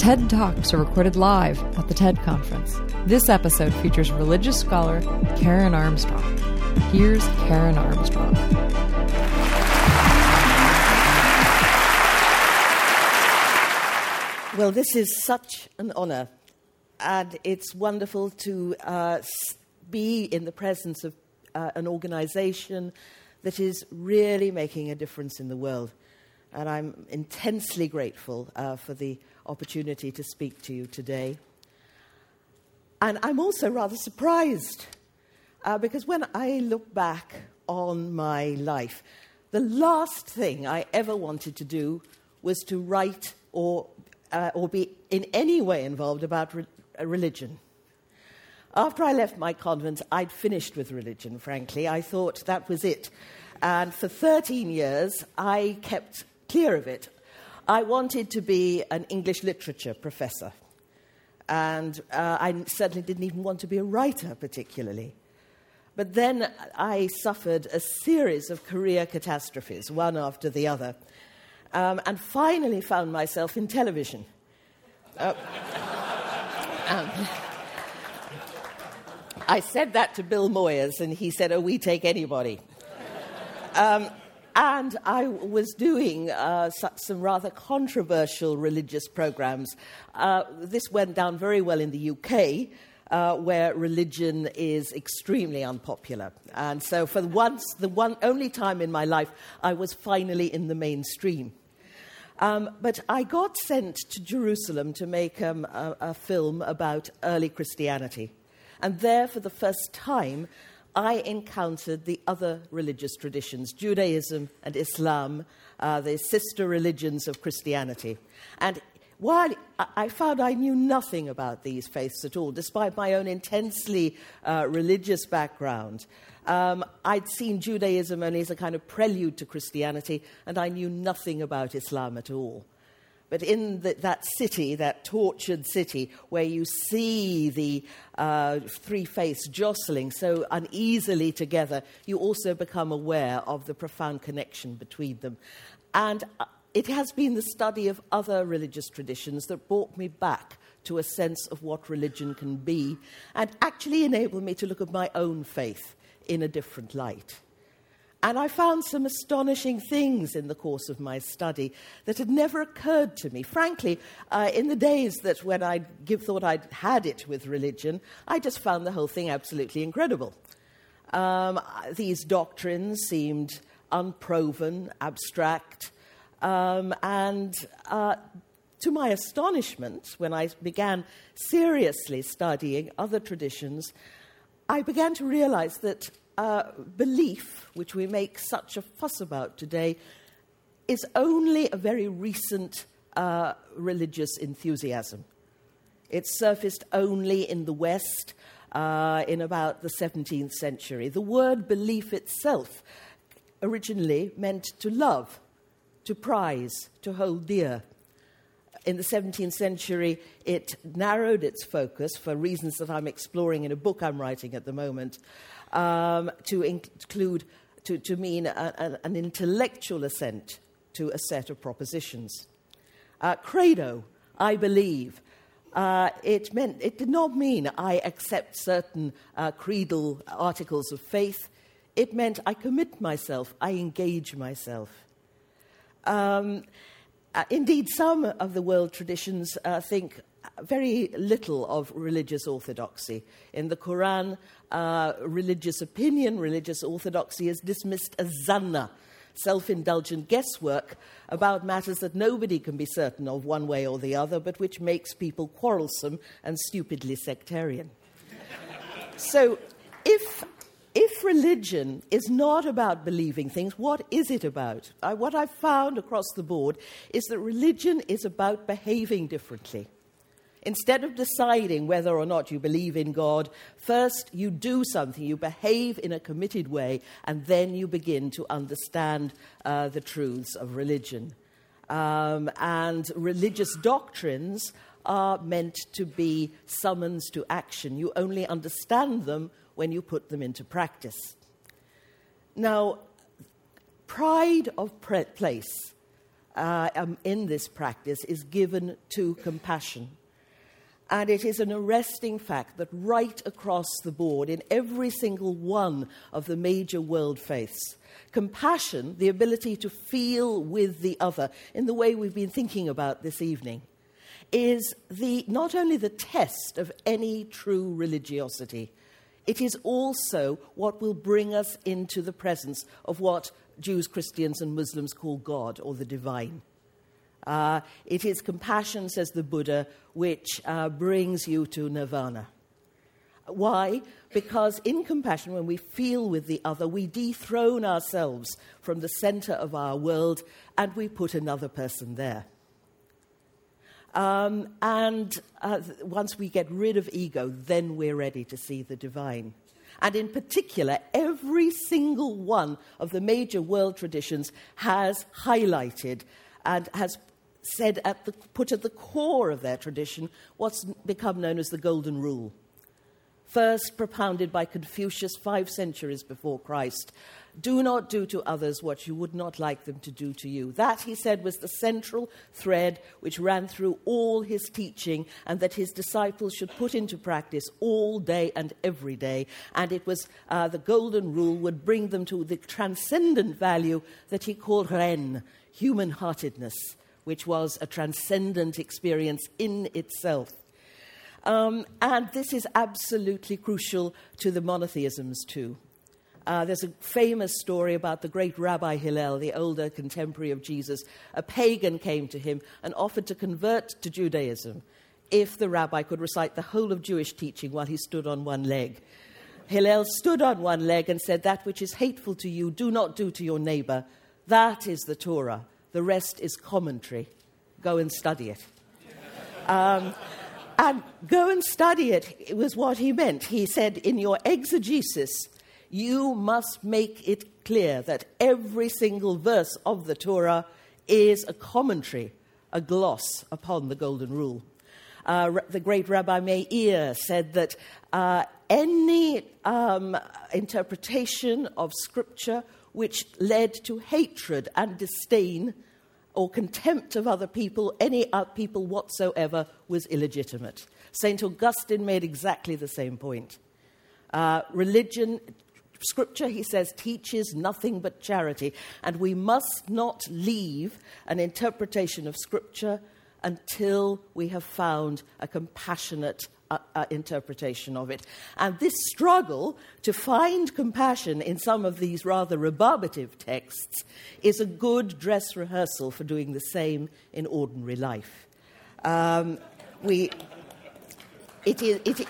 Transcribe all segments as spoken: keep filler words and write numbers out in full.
TED Talks are recorded live at the TED Conference. This episode features religious scholar Karen Armstrong. Here's Karen Armstrong. Well, this is such an honor, and it's wonderful to uh, be in the presence of uh, an organization that is really making a difference in the world. And I'm intensely grateful uh, for the opportunity to speak to you today. And I'm also rather surprised, uh, because when I look back on my life, the last thing I ever wanted to do was to write or, uh, or be in any way involved about re- religion. After I left my convent, I'd finished with religion, frankly. I thought that was it. And for thirteen years, I kept clear of it. I wanted to be an English literature professor, and uh, I certainly didn't even want to be a writer particularly. But then I suffered a series of career catastrophes, one after the other, um, and finally found myself in television. Uh, um, I said that to Bill Moyers, and he said, "Oh, we take anybody." Um, And I was doing uh, some rather controversial religious programs. Uh, this went down very well in the U K, uh, where religion is extremely unpopular. And so for once, the one only time in my life, I was finally in the mainstream. Um, but I got sent to Jerusalem to make um, a, a film about early Christianity. And there, for the first time, I encountered the other religious traditions, Judaism and Islam, uh, the sister religions of Christianity. And while I found I knew nothing about these faiths at all, despite my own intensely uh, religious background, um, I'd seen Judaism only as a kind of prelude to Christianity, and I knew nothing about Islam at all. But in the, that city, that tortured city, where you see the uh, three faiths jostling so uneasily together, you also become aware of the profound connection between them. And it has been the study of other religious traditions that brought me back to a sense of what religion can be, and actually enabled me to look at my own faith in a different light. And I found some astonishing things in the course of my study that had never occurred to me. Frankly, uh, in the days that when I thought I'd had it with religion, I just found the whole thing absolutely incredible. Um, these doctrines seemed unproven, abstract, um, and uh, to my astonishment, when I began seriously studying other traditions, I began to realize that Uh, belief, which we make such a fuss about today, is only a very recent uh, religious enthusiasm. It surfaced only in the West uh, in about the seventeenth century. The word belief itself originally meant to love, to prize, to hold dear. In the seventeenth century, it narrowed its focus for reasons that I'm exploring in a book I'm writing at the moment, Um, to include, to, to mean a, a, an intellectual assent to a set of propositions. Uh, credo, I believe, uh, it meant it did not mean I accept certain uh, creedal articles of faith. It meant I commit myself, I engage myself. Um, uh, indeed, some of the world traditions uh, think very little of religious orthodoxy. In the Quran, uh, religious opinion, religious orthodoxy is dismissed as zanna, self-indulgent guesswork about matters that nobody can be certain of one way or the other, but which makes people quarrelsome and stupidly sectarian. So if, if religion is not about believing things, what is it about? I, what I've found across the board is that religion is about behaving differently. Instead of deciding whether or not you believe in God, first you do something, you behave in a committed way, and then you begin to understand uh, the truths of religion. Um, and religious doctrines are meant to be summons to action. You only understand them when you put them into practice. Now, pride of place uh, um, in this practice is given to compassion. And it is an arresting fact that right across the board, in every single one of the major world faiths, compassion, the ability to feel with the other, in the way we've been thinking about this evening, is the not only the test of any true religiosity, it is also what will bring us into the presence of what Jews, Christians, and Muslims call God, or the divine. Uh, it is compassion, says the Buddha, which uh, brings you to nirvana. Why? Because in compassion, when we feel with the other, we dethrone ourselves from the center of our world and we put another person there. Um, and uh, once we get rid of ego, then we're ready to see the divine. And in particular, every single one of the major world traditions has highlighted and has said at the, put at the core of their tradition what's become known as the Golden Rule. First propounded by Confucius five centuries before Christ. Do not do to others what you would not like them to do to you. That, he said, was the central thread which ran through all his teaching and that his disciples should put into practice all day and every day. And it was uh, the Golden Rule would bring them to the transcendent value that he called Ren, human-heartedness, which was a transcendent experience in itself. Um, and this is absolutely crucial to the monotheisms too. Uh, there's a famous story about the great Rabbi Hillel, the older contemporary of Jesus. A pagan came to him and offered to convert to Judaism if the rabbi could recite the whole of Jewish teaching while he stood on one leg. Hillel stood on one leg and said, "That which is hateful to you, do not do to your neighbor. That is the Torah. The rest is commentary. Go and study it." Um, and go and study it, it was what he meant. He said, in your exegesis, you must make it clear that every single verse of the Torah is a commentary, a gloss upon the Golden Rule. Uh, the great Rabbi Meir said that uh, any um, interpretation of Scripture which led to hatred and disdain or contempt of other people, any other people whatsoever, was illegitimate. Saint Augustine made exactly the same point. Uh, religion, Scripture, he says, teaches nothing but charity, and we must not leave an interpretation of Scripture until we have found a compassionate uh, uh, interpretation of it. And this struggle to find compassion in some of these rather rebarbative texts is a good dress rehearsal for doing the same in ordinary life. Um, we, it is, it,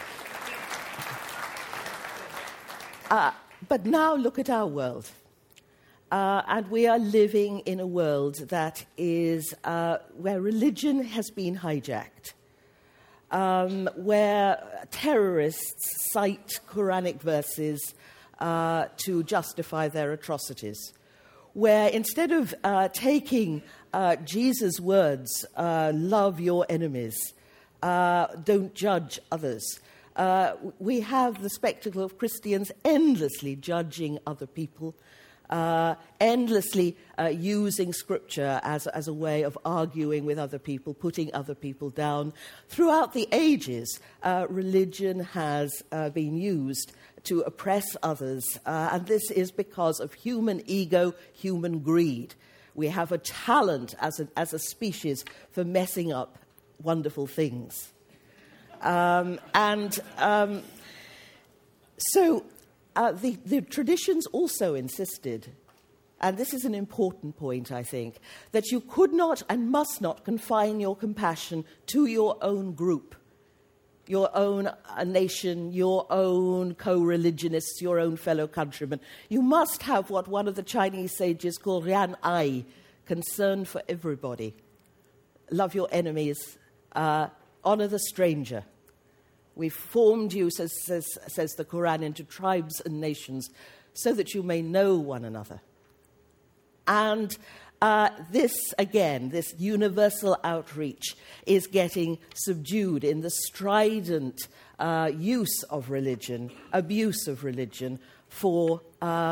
uh, but now look at our world. Uh, and we are living in a world that is uh, where religion has been hijacked, um, where terrorists cite Quranic verses uh, to justify their atrocities, where instead of uh, taking uh, Jesus' words, uh, love your enemies, uh, don't judge others, uh, we have the spectacle of Christians endlessly judging other people, Uh, endlessly uh, using Scripture as, as a way of arguing with other people, putting other people down. Throughout the ages, uh, religion has uh, been used to oppress others, uh, and this is because of human ego, human greed. We have a talent as a, as a species for messing up wonderful things. Um, and um, so... Uh, the, the traditions also insisted, and this is an important point, I think, that you could not and must not confine your compassion to your own group, your own uh, nation, your own co-religionists, your own fellow countrymen. You must have what one of the Chinese sages called Rian Ai, concern for everybody. Love your enemies, uh, honor the stranger. We've formed you, says, says, says the Quran, into tribes and nations so that you may know one another. And uh, this, again, this universal outreach is getting subdued in the strident uh, use of religion, abuse of religion for, uh,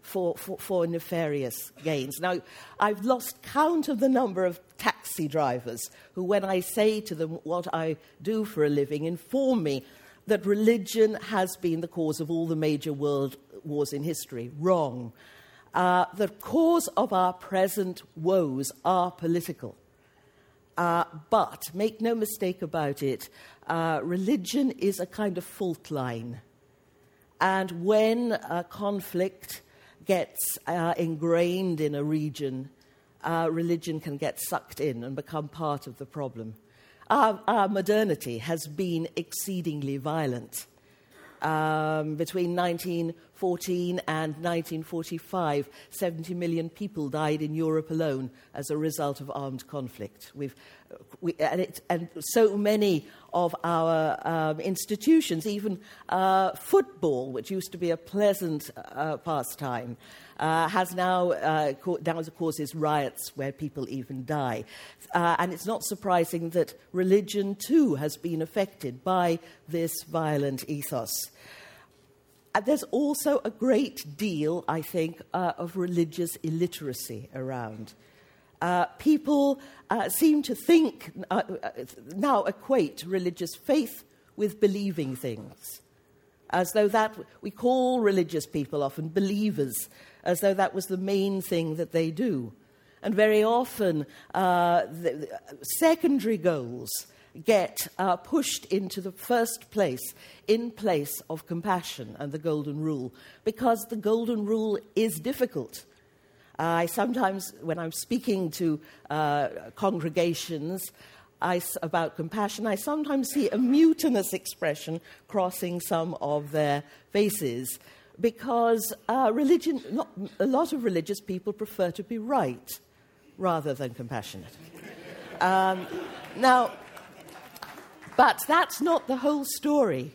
for, for, for nefarious gains. Now, I've lost count of the number of taxi drivers who, when I say to them what I do for a living, inform me that religion has been the cause of all the major world wars in history. Wrong. Uh, the cause of our present woes are political. Uh, but, make no mistake about it, uh, religion is a kind of fault line. And when a conflict gets uh, ingrained in a region, uh, religion can get sucked in and become part of the problem. Our, our modernity has been exceedingly violent. Um, between nineteen fourteen and nineteen forty-five, seventy million people died in Europe alone as a result of armed conflict. We've, we, and, it, and so many of our um, institutions, even uh, football, which used to be a pleasant uh, pastime, uh, has now, uh, co- now causes riots where people even die. Uh, and it's not surprising that religion, too, has been affected by this violent ethos. Uh, there's also a great deal, I think, uh, of religious illiteracy around. Uh, people uh, seem to think, uh, uh, now equate religious faith with believing things, as though that, we call religious people often believers, as though that was the main thing that they do. And very often, uh, the, the secondary goals get uh, pushed into the first place, in place of compassion and the Golden Rule, because the Golden Rule is difficult. Uh, I sometimes, when I'm speaking to uh, congregations I, about compassion, I sometimes see a mutinous expression crossing some of their faces, because uh, religion, not, a lot of religious people prefer to be right rather than compassionate. Um, now, but that's not the whole story.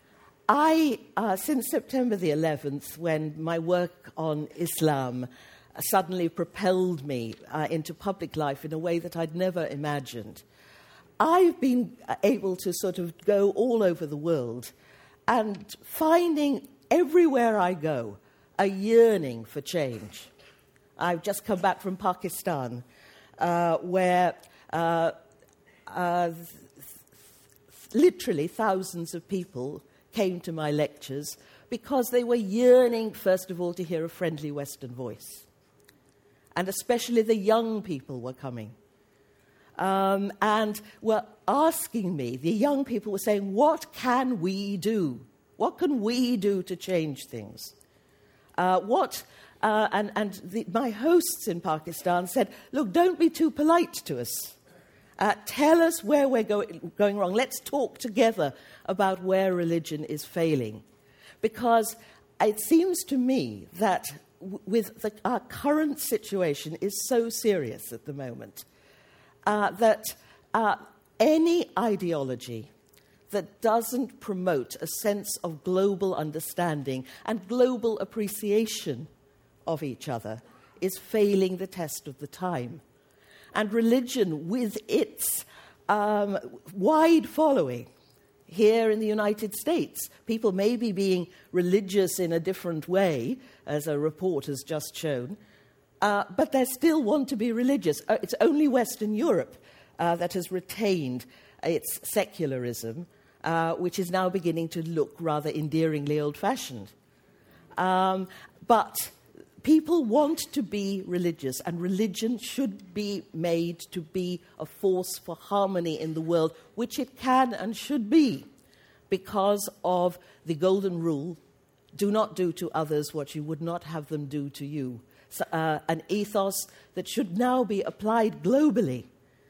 I, uh, since September the eleventh, when my work on Islam suddenly propelled me uh, into public life in a way that I'd never imagined, I've been able to sort of go all over the world and finding everywhere I go a yearning for change. I've just come back from Pakistan, uh, where uh, uh, th- literally thousands of people came to my lectures because they were yearning, first of all, to hear a friendly Western voice. And especially the young people were coming. Um, and were asking me, the young people were saying, what can we do? What can we do to change things? Uh, what, uh, and and the, my hosts in Pakistan said, look, don't be too polite to us. Uh, tell us where we're go- going wrong. Let's talk together about where religion is failing. Because it seems to me that w- with the, our current situation is so serious at the moment uh, that uh, any ideology that doesn't promote a sense of global understanding and global appreciation of each other is failing the test of the time. And religion, with its um, wide following here in the United States, people may be being religious in a different way, as a report has just shown, uh, but they still want to be religious. Uh, it's only Western Europe uh, that has retained its secularism, uh, which is now beginning to look rather endearingly old-fashioned. Um, but people want to be religious, and religion should be made to be a force for harmony in the world, which it can and should be, because of the Golden Rule: do not do to others what you would not have them do to you. So, uh, an ethos that should now be applied globally.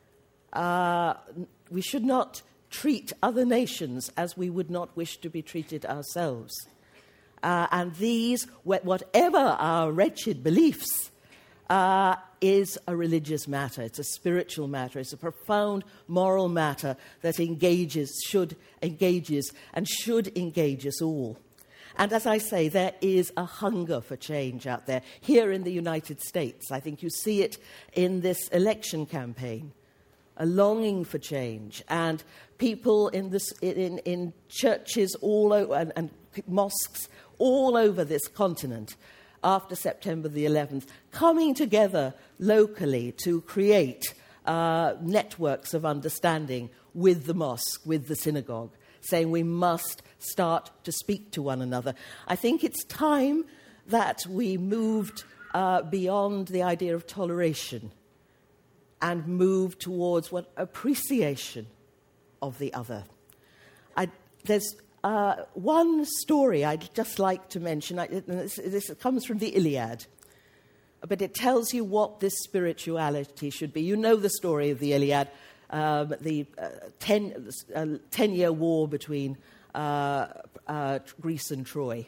Uh, we should not treat other nations as we would not wish to be treated ourselves. Uh, and these, whatever our wretched beliefs, uh, is a religious matter. It's a spiritual matter. It's a profound moral matter that engages, should engages, and should engage us all. And as I say, there is a hunger for change out there. Here in the United States, I think you see it in this election campaign, a longing for change. And people in, this, in, in churches all over, and, and mosques all over this continent after September the eleventh, coming together locally to create uh, networks of understanding with the mosque, with the synagogue, saying we must start to speak to one another. I think it's time that we moved uh, beyond the idea of toleration and moved towards what appreciation of the other. I, there's uh, one story I'd just like to mention. I, this, this comes from the Iliad, but it tells you what this spirituality should be. You know the story of the Iliad, um, the uh, ten, uh, ten-year war between uh, uh, Greece and Troy,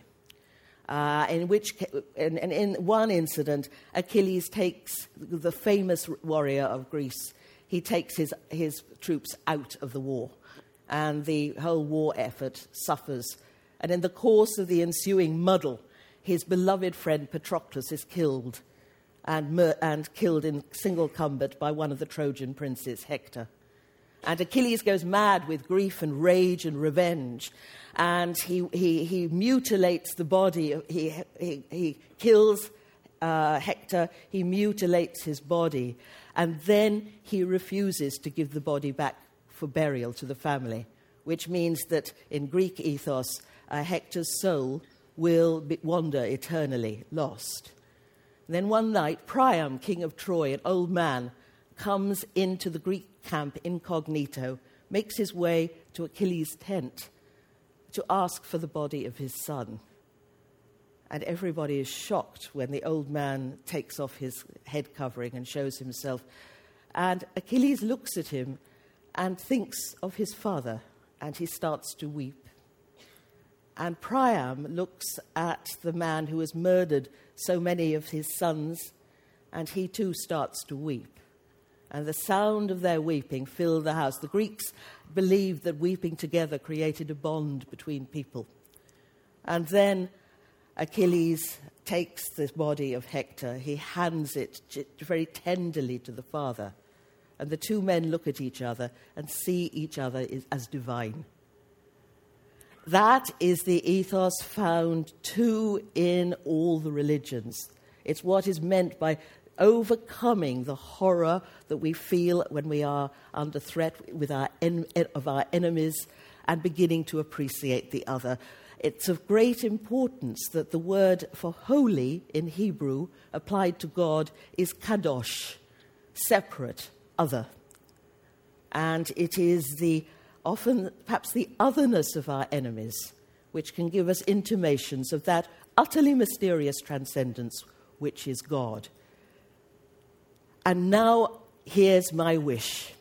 uh, in which, in, in one incident, Achilles takes the famous warrior of Greece. He takes his, his troops out of the war, and the whole war effort suffers. And in the course of the ensuing muddle, his beloved friend Patroclus is killed, and, mur- and killed in single combat by one of the Trojan princes, Hector. And Achilles goes mad with grief and rage and revenge, and he he, he mutilates the body. He he, he kills uh, Hector. He mutilates his body, and then he refuses to give the body back for burial to the family, which means that in Greek ethos, uh, Hector's soul will be, wander eternally lost. And then one night, Priam, king of Troy, an old man, comes into the Greek camp incognito, makes his way to Achilles' tent to ask for the body of his son. And everybody is shocked when the old man takes off his head covering and shows himself. And Achilles looks at him and thinks of his father, and he starts to weep. And Priam looks at the man who has murdered so many of his sons, and he too starts to weep. And the sound of their weeping filled the house. The Greeks believed that weeping together created a bond between people. And then Achilles takes the body of Hector. He hands it very tenderly to the father. And the two men look at each other and see each other as divine. That is the ethos found too in all the religions. It's what is meant by overcoming the horror that we feel when we are under threat with our en- of our enemies and beginning to appreciate the other. It's of great importance that the word for holy in Hebrew applied to God is kadosh, separate, other. And it is the often perhaps the otherness of our enemies which can give us intimations of that utterly mysterious transcendence which is God. And now, here's my wish.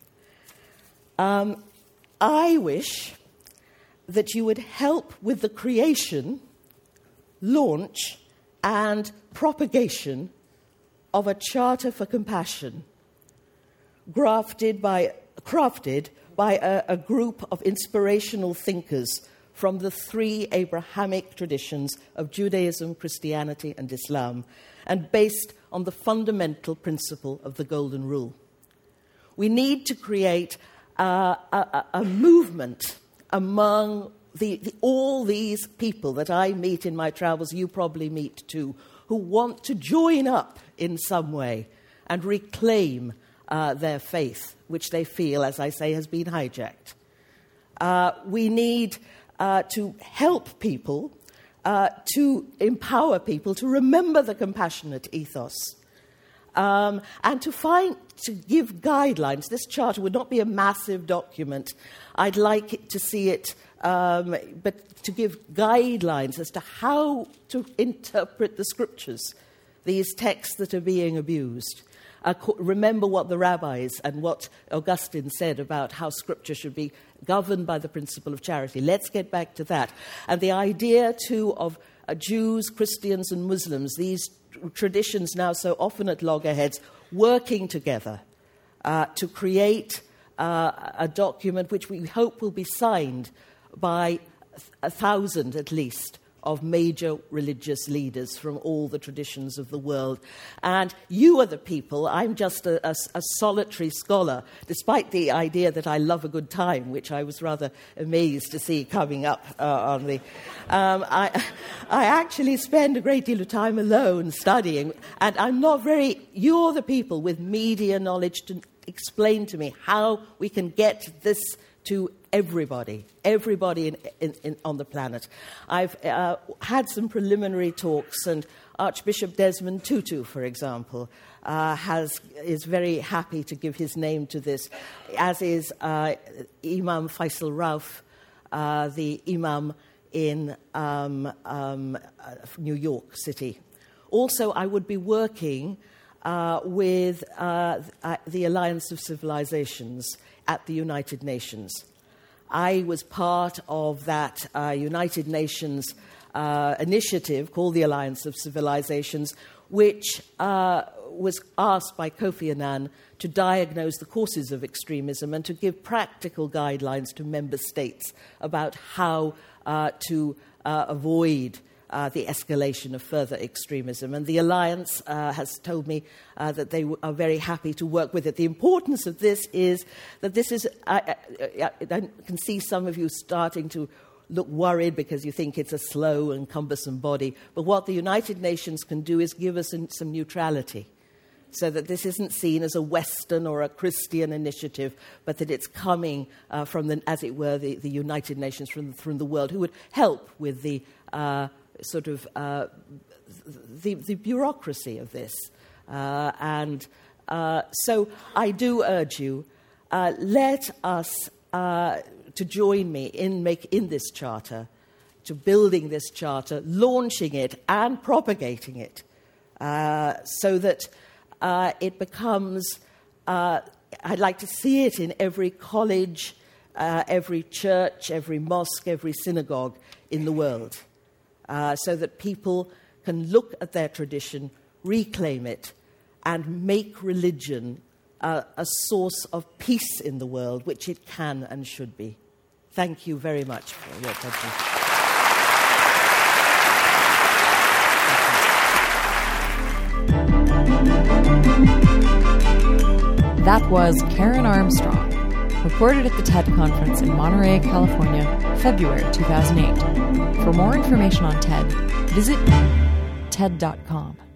Um, I wish that you would help with the creation, launch, and propagation of a charter for compassion, grafted by, crafted by a, a group of inspirational thinkers from the three Abrahamic traditions of Judaism, Christianity, and Islam, and based on the fundamental principle of the Golden Rule. We need to create uh, a, a movement among the, the, all these people that I meet in my travels, you probably meet too, who want to join up in some way and reclaim uh, their faith, which they feel, as I say, has been hijacked. Uh, we need uh, to help people Uh, to empower people to remember the compassionate ethos um, and to find, to give guidelines. This charter would not be a massive document. I'd like it to see it, um, but to give guidelines as to how to interpret the scriptures, these texts that are being abused. Uh, remember what the rabbis and what Augustine said about how scripture should be governed by the principle of charity. Let's get back to that. And the idea, too, of uh, Jews, Christians, and Muslims, these traditions now so often at loggerheads, working together uh, to create uh, a document which we hope will be signed by a thousand, at least, of major religious leaders from all the traditions of the world. And you are the people. I'm just a, a, a solitary scholar, despite the idea that I love a good time, which I was rather amazed to see coming up uh, on the... Um, I, I actually spend a great deal of time alone studying, and I'm not very... You're the people with media knowledge to explain to me how we can get this to everybody, everybody in, in, in, on the planet. I've uh, had some preliminary talks, and Archbishop Desmond Tutu, for example, uh, has is very happy to give his name to this, as is uh, Imam Faisal Rauf, uh, the Imam in um, um, uh, New York City. Also, I would be working uh, with uh, the Alliance of Civilizations at the United Nations. I was part of that uh, United Nations uh, initiative called the Alliance of Civilizations, which uh, was asked by Kofi Annan to diagnose the causes of extremism and to give practical guidelines to member states about how uh, to uh, avoid Uh, the escalation of further extremism. And the Alliance uh, has told me uh, that they w- are very happy to work with it. The importance of this is that this is, I, I, I can see some of you starting to look worried because you think it's a slow and cumbersome body. But what the United Nations can do is give us in, some neutrality, so that this isn't seen as a Western or a Christian initiative, but that it's coming uh, from, the, as it were, the, the United Nations from, from the world, who would help with the uh, sort of uh, the, the bureaucracy of this. Uh, and uh, so I do urge you, uh, let us, uh, to join me in, make, in this charter, to building this charter, launching it and propagating it, uh, so that uh, it becomes, uh, I'd like to see it in every college, uh, every church, every mosque, every synagogue in the world. Uh, so that people can look at their tradition, reclaim it, and make religion uh, a source of peace in the world, which it can and should be. Thank you very much for your attention. That was Karen Armstrong, recorded at the TED Conference in Monterey, California, February two thousand eight. For more information on TED, visit ted dot com.